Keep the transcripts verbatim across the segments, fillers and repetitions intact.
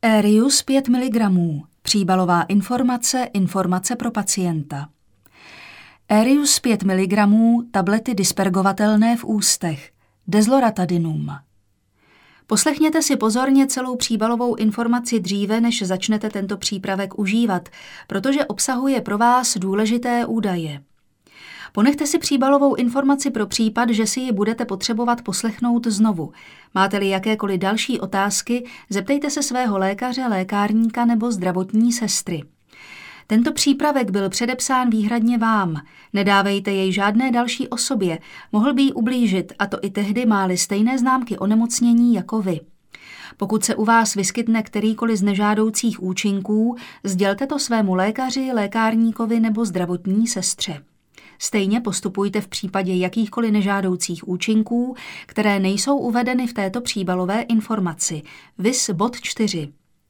Aerius pět miligramů. Příbalová informace, informace pro pacienta. Aerius pět miligramů, tablety dispergovatelné v ústech. Desloratadinum. Poslechněte si pozorně celou příbalovou informaci dříve, než začnete tento přípravek užívat, protože obsahuje pro vás důležité údaje. Ponechte si příbalovou informaci pro případ, že si ji budete potřebovat poslechnout znovu. Máte-li jakékoliv další otázky, zeptejte se svého lékaře, lékárníka nebo zdravotní sestry. Tento přípravek byl předepsán výhradně vám. Nedávejte jej žádné další osobě. Mohl by jí ublížit, a to i tehdy, má-li stejné známky onemocnění jako vy. Pokud se u vás vyskytne kterýkoliv z nežádoucích účinků, sdělte to svému lékaři, lékárníkovi nebo zdravotní sestře. Stejně postupujte v případě jakýchkoliv nežádoucích účinků, které nejsou uvedeny v této příbalové informaci. Vis bod čtyři.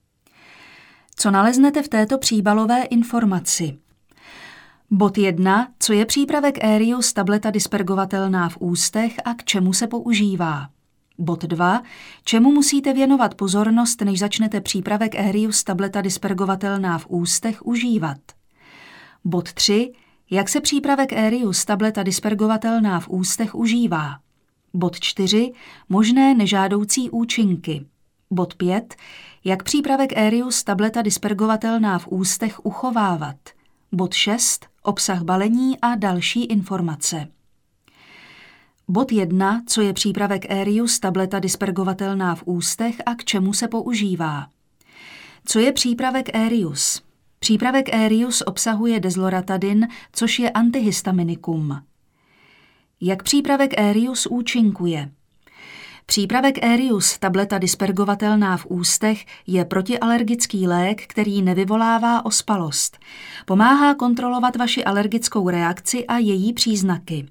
Co naleznete v této příbalové informaci? Bod jedna. Co je přípravek Aerius, tableta dispergovatelná v ústech a k čemu se používá? Bod dva. Čemu musíte věnovat pozornost, než začnete přípravek Aerius, tableta dispergovatelná v ústech užívat? Bod tři. Jak se přípravek Aerius, tableta dispergovatelná v ústech užívá? Bod čtyři. Možné nežádoucí účinky. Bod pět. Jak přípravek Aerius, tableta dispergovatelná v ústech uchovávat? Bod šest. Obsah balení a další informace. Bod jedna. Co je přípravek Aerius, tableta dispergovatelná v ústech a k čemu se používá? Co je přípravek Aerius? Přípravek Aerius obsahuje desloratadin, což je antihistaminikum. Jak přípravek Aerius účinkuje? Přípravek Aerius, tableta dispergovatelná v ústech, je protialergický lék, který nevyvolává ospalost. Pomáhá kontrolovat vaši alergickou reakci a její příznaky.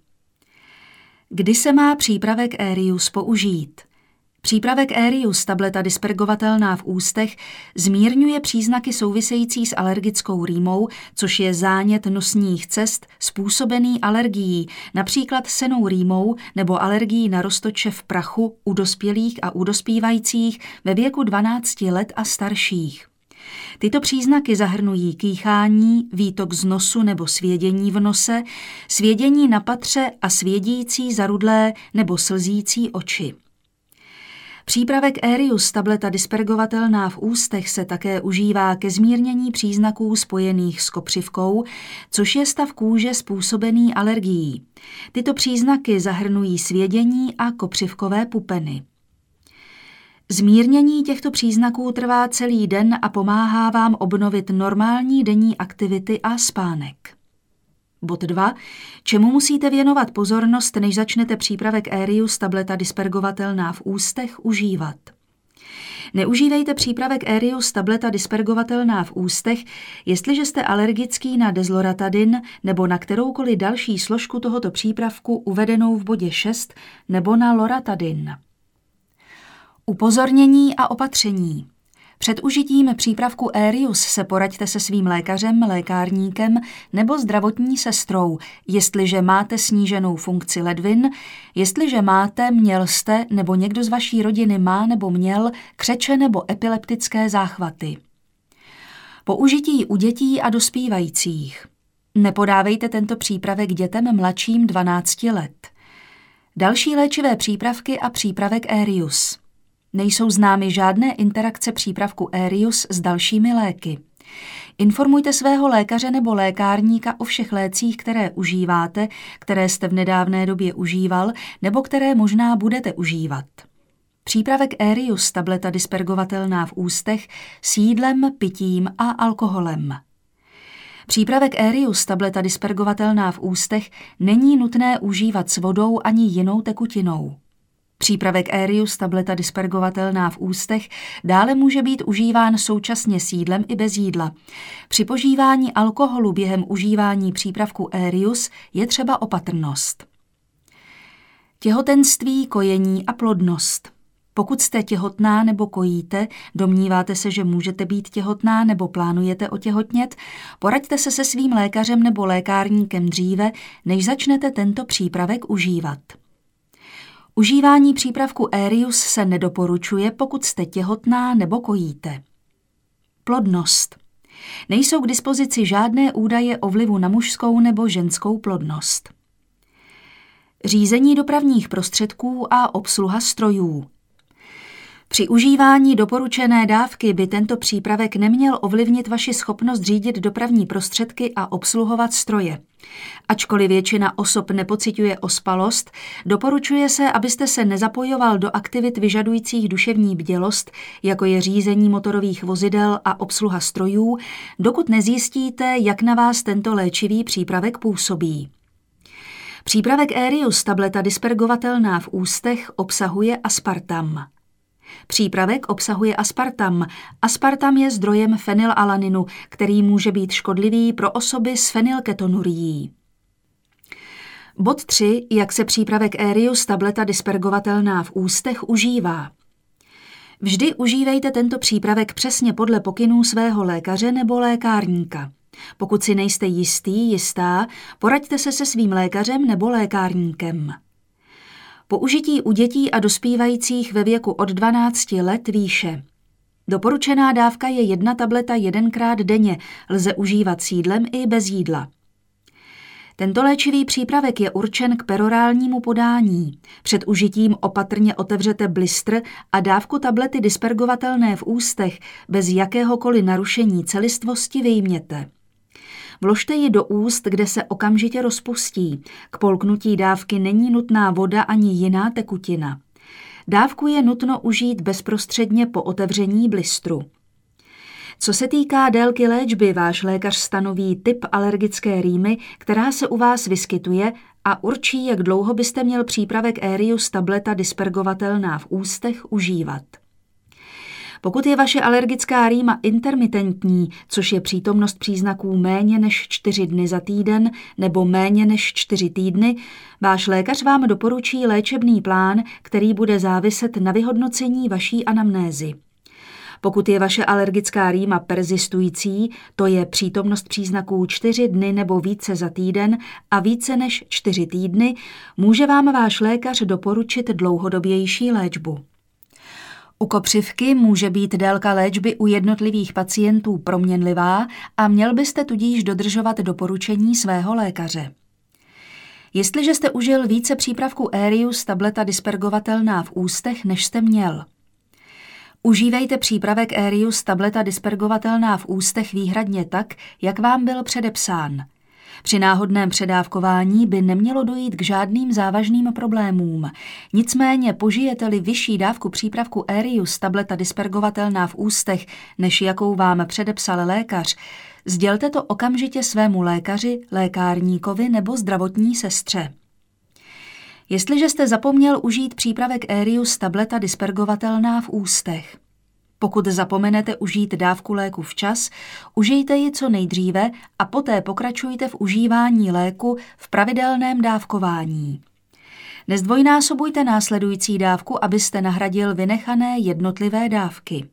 Kdy se má přípravek Aerius použít? Přípravek Aerius, tableta dispergovatelná v ústech, zmírňuje příznaky související s alergickou rýmou, což je zánět nosních cest způsobený alergií, například sennou rýmou nebo alergií na roztoče v prachu u dospělých a u dospívajících ve věku dvanácti let a starších. Tyto příznaky zahrnují kýchání, výtok z nosu nebo svědění v nose, svědění na patře a svědící zarudlé nebo slzící oči. Přípravek Aerius, tableta dispergovatelná v ústech, se také užívá ke zmírnění příznaků spojených s kopřivkou, což je stav kůže způsobený alergií. Tyto příznaky zahrnují svědění a kopřivkové pupeny. Zmírnění těchto příznaků trvá celý den a pomáhá vám obnovit normální denní aktivity a spánek. Bod dva. Čemu musíte věnovat pozornost, než začnete přípravek Aerius, tableta dispergovatelná v ústech, užívat? Neužívejte přípravek Aerius, tableta dispergovatelná v ústech, jestliže jste alergický na desloratadin nebo na kteroukoliv další složku tohoto přípravku uvedenou v bodě šest nebo na loratadin. Upozornění a opatření. Před užitím přípravku Aerius se poraďte se svým lékařem, lékárníkem nebo zdravotní sestrou, jestliže máte sníženou funkci ledvin, jestliže máte, měl jste nebo někdo z vaší rodiny má nebo měl křeče nebo epileptické záchvaty. Použití u dětí a dospívajících. Nepodávejte tento přípravek dětem mladším dvanácti let. Další léčivé přípravky a přípravek Aerius. Nejsou známy žádné interakce přípravku Aerius s dalšími léky. Informujte svého lékaře nebo lékárníka o všech lécích, které užíváte, které jste v nedávné době užíval nebo které možná budete užívat. Přípravek Aerius, tableta dispergovatelná v ústech, s jídlem, pitím a alkoholem. Přípravek Aerius, tableta dispergovatelná v ústech, není nutné užívat s vodou ani jinou tekutinou. Přípravek Aerius, tableta dispergovatelná v ústech, dále může být užíván současně s jídlem i bez jídla. Při požívání alkoholu během užívání přípravku Aerius je třeba opatrnost. Těhotenství, kojení a plodnost. Pokud jste těhotná nebo kojíte, domníváte se, že můžete být těhotná nebo plánujete otěhotnět, poraďte se se svým lékařem nebo lékárníkem dříve, než začnete tento přípravek užívat. Užívání přípravku Aerius se nedoporučuje, pokud jste těhotná nebo kojíte. Plodnost. Nejsou k dispozici žádné údaje o vlivu na mužskou nebo ženskou plodnost. Řízení dopravních prostředků a obsluha strojů. Při užívání doporučené dávky by tento přípravek neměl ovlivnit vaši schopnost řídit dopravní prostředky a obsluhovat stroje. Ačkoliv většina osob nepociťuje ospalost, doporučuje se, abyste se nezapojoval do aktivit vyžadujících duševní bdělost, jako je řízení motorových vozidel a obsluha strojů, dokud nezjistíte, jak na vás tento léčivý přípravek působí. Přípravek Aerius, tableta dispergovatelná v ústech, obsahuje aspartam. Přípravek obsahuje aspartam. Aspartam je zdrojem fenylalaninu, který může být škodlivý pro osoby s fenylketonurií. Bod tři. Jak se přípravek Aerius, tableta dispergovatelná v ústech, užívá. Vždy užívejte tento přípravek přesně podle pokynů svého lékaře nebo lékárníka. Pokud si nejste jistý, jistá, poraďte se se svým lékařem nebo lékárníkem. Použití u dětí a dospívajících ve věku od dvanácti let výše. Doporučená dávka je jedna tableta jedenkrát denně, lze užívat s jídlem i bez jídla. Tento léčivý přípravek je určen k perorálnímu podání. Před užitím opatrně otevřete blistr a dávku tablety dispergovatelné v ústech bez jakéhokoliv narušení celistvosti vyjměte. Vložte ji do úst, kde se okamžitě rozpustí. K polknutí dávky není nutná voda ani jiná tekutina. Dávku je nutno užít bezprostředně po otevření blistru. Co se týká délky léčby, váš lékař stanoví typ alergické rýmy, která se u vás vyskytuje, a určí, jak dlouho byste měl přípravek Aerius, tableta dispergovatelná v ústech, užívat. Pokud je vaše alergická rýma intermitentní, což je přítomnost příznaků méně než čtyři dny za týden nebo méně než čtyři týdny, váš lékař vám doporučí léčebný plán, který bude záviset na vyhodnocení vaší anamnézy. Pokud je vaše alergická rýma persistující, to je přítomnost příznaků čtyři dny nebo více za týden a více než čtyři týdny, může vám váš lékař doporučit dlouhodobější léčbu. U kopřivky může být délka léčby u jednotlivých pacientů proměnlivá a měl byste tudíž dodržovat doporučení svého lékaře. Jestliže jste užil více přípravků Aerius, tableta dispergovatelná v ústech, než jste měl. Užívejte přípravek Aerius, tableta dispergovatelná v ústech výhradně tak, jak vám byl předepsán. Při náhodném předávkování by nemělo dojít k žádným závažným problémům. Nicméně požijete-li vyšší dávku přípravku Aerius, tableta dispergovatelná v ústech, než jakou vám předepsal lékař, sdělte to okamžitě svému lékaři, lékárníkovi nebo zdravotní sestře. Jestliže jste zapomněl užít přípravek Aerius, tableta dispergovatelná v ústech. Pokud zapomenete užít dávku léku včas, užijte ji co nejdříve a poté pokračujte v užívání léku v pravidelném dávkování. Nezdvojnásobujte následující dávku, abyste nahradil vynechané jednotlivé dávky.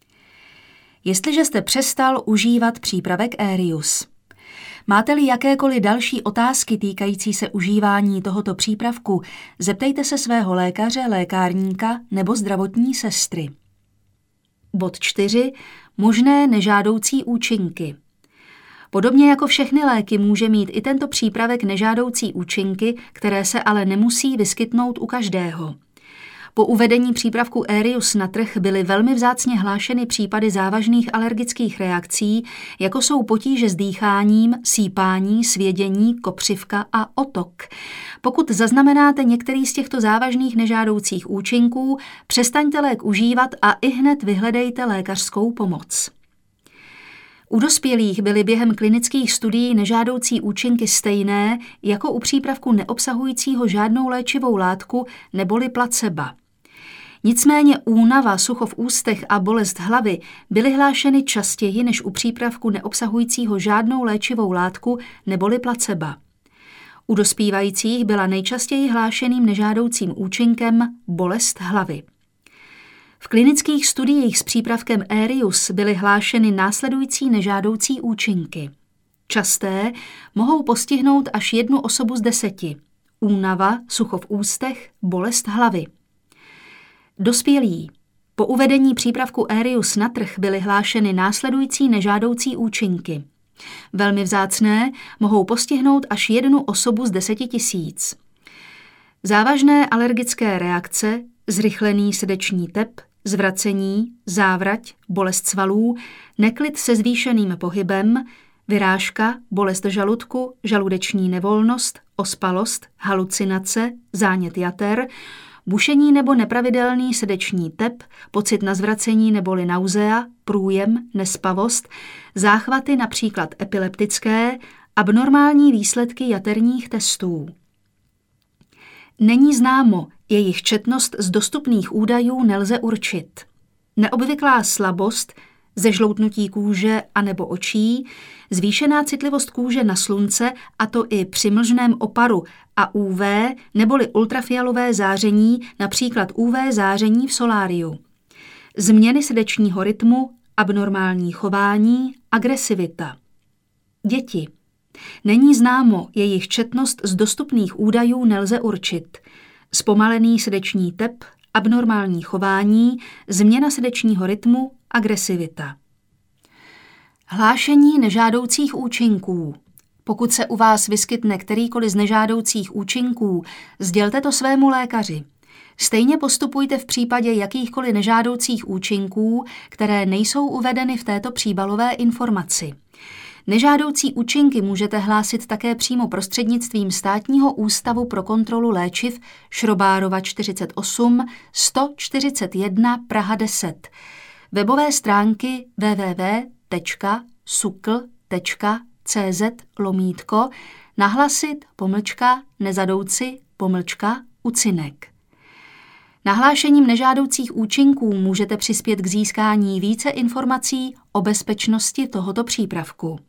Jestliže jste přestal užívat přípravek Aerius. Máte-li jakékoliv další otázky týkající se užívání tohoto přípravku, zeptejte se svého lékaře, lékárníka nebo zdravotní sestry. Bod čtyři. Možné nežádoucí účinky. Podobně jako všechny léky může mít i tento přípravek nežádoucí účinky, které se ale nemusí vyskytnout u každého. Po uvedení přípravku Aerius na trh byly velmi vzácně hlášeny případy závažných alergických reakcí, jako jsou potíže s dýcháním, sípání, svědění, kopřivka a otok. Pokud zaznamenáte některý z těchto závažných nežádoucích účinků, přestaňte lék užívat a ihned vyhledejte lékařskou pomoc. U dospělých byly během klinických studií nežádoucí účinky stejné jako u přípravku neobsahujícího žádnou léčivou látku neboli placeba. Nicméně únava, sucho v ústech a bolest hlavy byly hlášeny častěji než u přípravku neobsahujícího žádnou léčivou látku neboli placeba. U dospívajících byla nejčastěji hlášeným nežádoucím účinkem bolest hlavy. V klinických studiích s přípravkem Aerius byly hlášeny následující nežádoucí účinky. Časté mohou postihnout až jednu osobu z deseti. Únava, sucho v ústech, bolest hlavy. Dospělí. Po uvedení přípravku Erius na trh byly hlášeny následující nežádoucí účinky. Velmi vzácné, mohou postihnout až jednu osobu z deseti tisíc. Závažné alergické reakce, zrychlený srdeční tep, zvracení, závrať, bolest svalů, neklid se zvýšeným pohybem, vyrážka, bolest žaludku, žaludeční nevolnost, ospalost, halucinace, zánět jater, bušení nebo nepravidelný srdeční tep, pocit na zvracení neboli nauzea, průjem, nespavost, záchvaty například epileptické, abnormální výsledky jaterních testů. Není známo, jejich četnost z dostupných údajů nelze určit. Neobvyklá slabost, zežloutnutí kůže anebo očí, zvýšená citlivost kůže na slunce, a to i při mlžném oparu, a U V neboli ultrafialové záření, například U V záření v soláriu. Změny srdečního rytmu, abnormální chování, agresivita. Děti. Není známo, jejich četnost z dostupných údajů nelze určit. Zpomalený srdeční tep, abnormální chování, změna srdečního rytmu, agresivita. Hlášení nežádoucích účinků. Pokud se u vás vyskytne kterýkoliv z nežádoucích účinků, sdělte to svému lékaři. Stejně postupujte v případě jakýchkoliv nežádoucích účinků, které nejsou uvedeny v této příbalové informaci. Nežádoucí účinky můžete hlásit také přímo prostřednictvím Státního ústavu pro kontrolu léčiv Šrobárova čtyřicet osm sto čtyřicet jedna Praha deset. Webové stránky w w w tečka sukl tečka c z lomítko nahlasit pomlčka nezadouci pomlčka ucinek. Nahlášením nežádoucích účinků můžete přispět k získání více informací o bezpečnosti tohoto přípravku.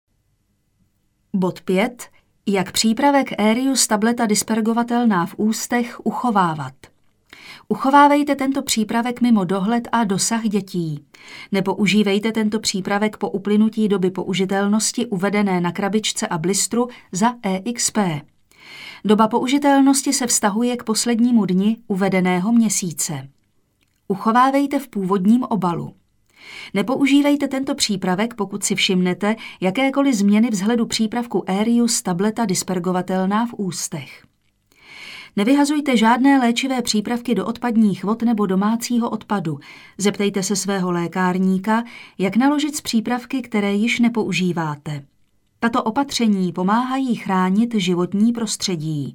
Bod pět. Jak přípravek Erius tableta dispergovatelná v ústech uchovávat. Uchovávejte tento přípravek mimo dohled a dosah dětí. Nepoužívejte tento přípravek po uplynutí doby použitelnosti uvedené na krabičce a blistru za E X P. Doba použitelnosti se vztahuje k poslednímu dni uvedeného měsíce. Uchovávejte v původním obalu. Nepoužívejte tento přípravek, pokud si všimnete jakékoliv změny vzhledu přípravku Erius tableta dispergovatelná v ústech. Nevyhazujte žádné léčivé přípravky do odpadních vod nebo domácího odpadu. Zeptejte se svého lékárníka, jak naložit s přípravky, které již nepoužíváte. Tato opatření pomáhají chránit životní prostředí.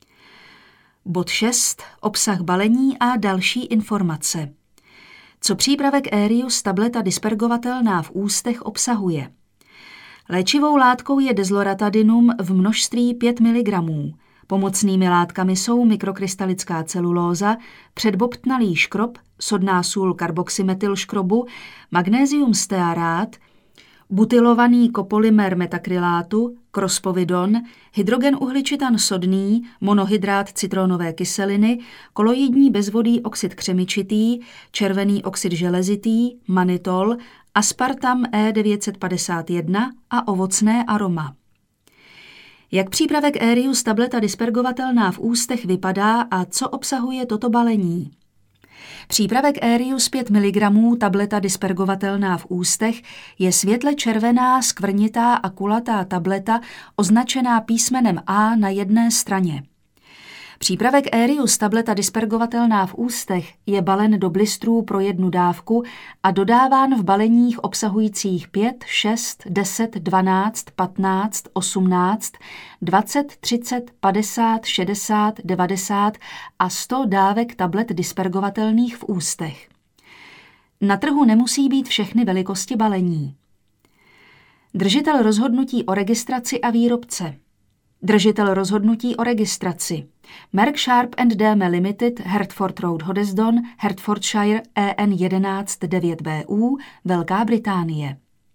Bod šest. Obsah balení a další informace. Co přípravek Erius tableta dispergovatelná v ústech obsahuje? Léčivou látkou je dezloratadinum v množství pět miligramů. Pomocnými látkami jsou mikrokrystalická celulóza, předbobtnalý škrob, sodná sůl karboxymetylškrobu, magnézium stearát, butylovaný kopolymer metakrylátu, krospovidon, hydrogen uhličitan sodný, monohydrát citronové kyseliny, koloidní bezvodý oxid křemičitý, červený oxid železitý, manitol, aspartam E devět set padesát jedna a ovocné aroma. Jak přípravek Erius tableta dispergovatelná v ústech vypadá a co obsahuje toto balení? Přípravek Erius pět miligramů tableta dispergovatelná v ústech je světle červená, skvrnitá a kulatá tableta označená písmenem A na jedné straně. Přípravek Erius tableta dispergovatelná v ústech je balen do blistrů pro jednu dávku a dodáván v baleních obsahujících pět, šest, deset, dvanáct, patnáct, osmnáct, dvacet, třicet, padesát, šedesát, devadesát a sto dávek tablet dispergovatelných v ústech. Na trhu nemusí být všechny velikosti balení. Držitel rozhodnutí o registraci a výrobce. Držitel rozhodnutí o registraci. Merck Sharp and Dahme Limited, Hertford Road Hoddesdon, Hertfordshire E N jedenáct devět B U, Velká Británie.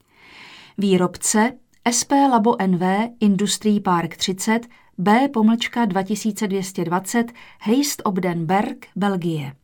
Výrobce S P Labo N V, Industrie Park třicet, B pomlčka dva tisíce dvě stě dvacet, Heist Obden Berg, Belgie.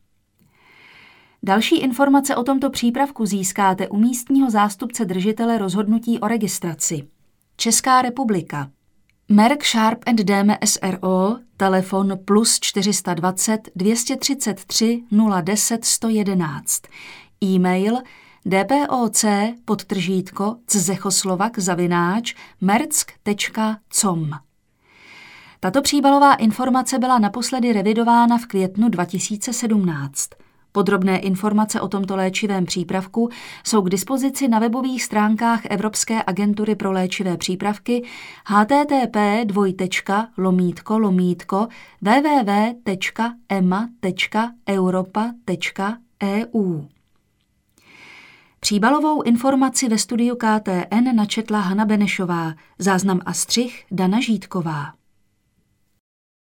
Další informace o tomto přípravku získáte u místního zástupce držitele rozhodnutí o registraci. Česká republika. Merck Sharp and Deme S R O, telefon plus čtyři sta dvacet, dvě stě třicet tři, nula deset, sto jedenáct. E-mail dpoc podtržítko czechoslovak zavináč merck tečka com. Tato příbalová informace byla naposledy revidována v květnu dva tisíce sedmnáct. Podrobné informace o tomto léčivém přípravku jsou k dispozici na webových stránkách Evropské agentury pro léčivé přípravky http dvojtečka lomítko lomítko www tečka ema tečka europa tečka eu. Příbalovou informaci ve studiu K T N načetla Hana Benešová, záznam a střih Dana Žítková.